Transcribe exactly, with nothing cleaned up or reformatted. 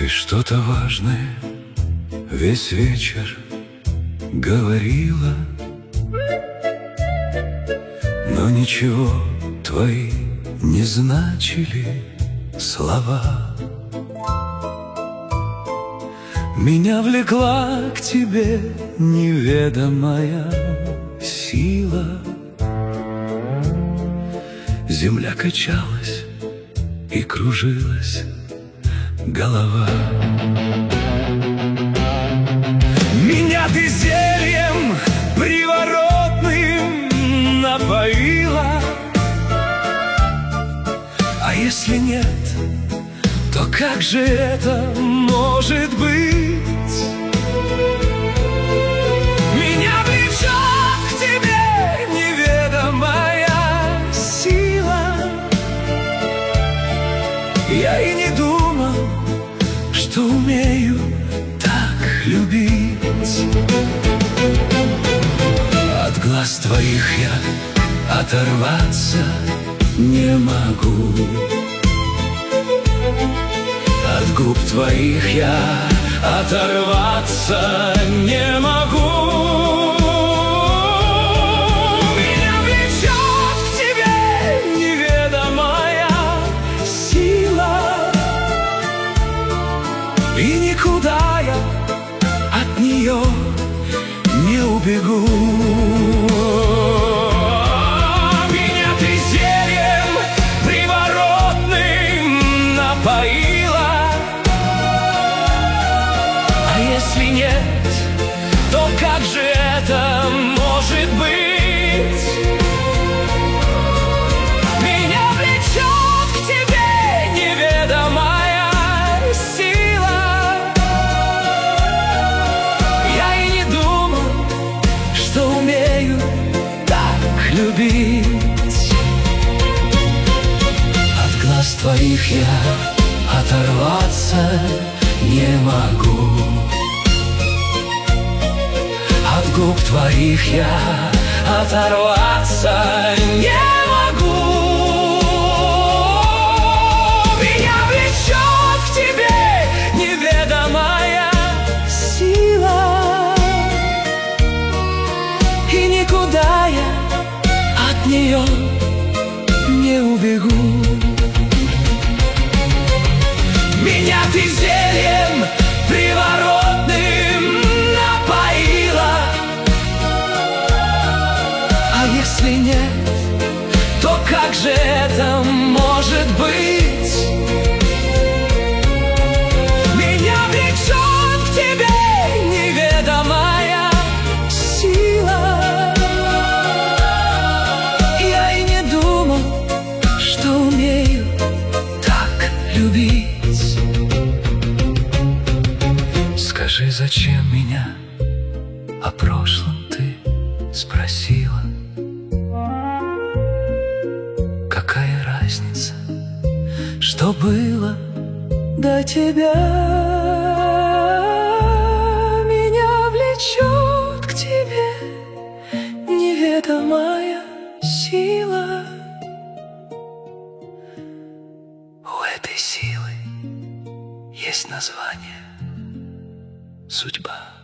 Ты что-то важное весь вечер говорила, но ничего твои не значили слова. Меня влекла к тебе неведомая сила. Земля качалась и кружилась голова. Меня ты зельем приворотным напоила, а если нет, то как же это может быть? Меня влечет к тебе неведомая сила. Я и не думал, что умею так любить. От глаз твоих я оторваться не могу, от губ твоих я оторваться не могу. Меня влечет к тебе неведомая сила, и никуда я от нее не убегу. Меня ты зельем приворотным напоила, а если нет, то как же это может быть? Меня влечет к тебе неведомая сила. Я и не думал, что умею так любить. От глаз твоих я оторваться не могу, от губ твоих я оторваться не могу. Меня влечет к тебе неведомая сила, и никуда я от нее не убегу. Меня ты зельем приворотным напоила, а если нет, то как же это может быть? Меня влечет к тебе неведомая сила. Я и не думал, что умею так любить. Скажи, зачем меня о прошлом ты спросила? Какая разница, что было до тебя? Меня влечет к тебе неведомая сила. У этой силы есть название — судьба.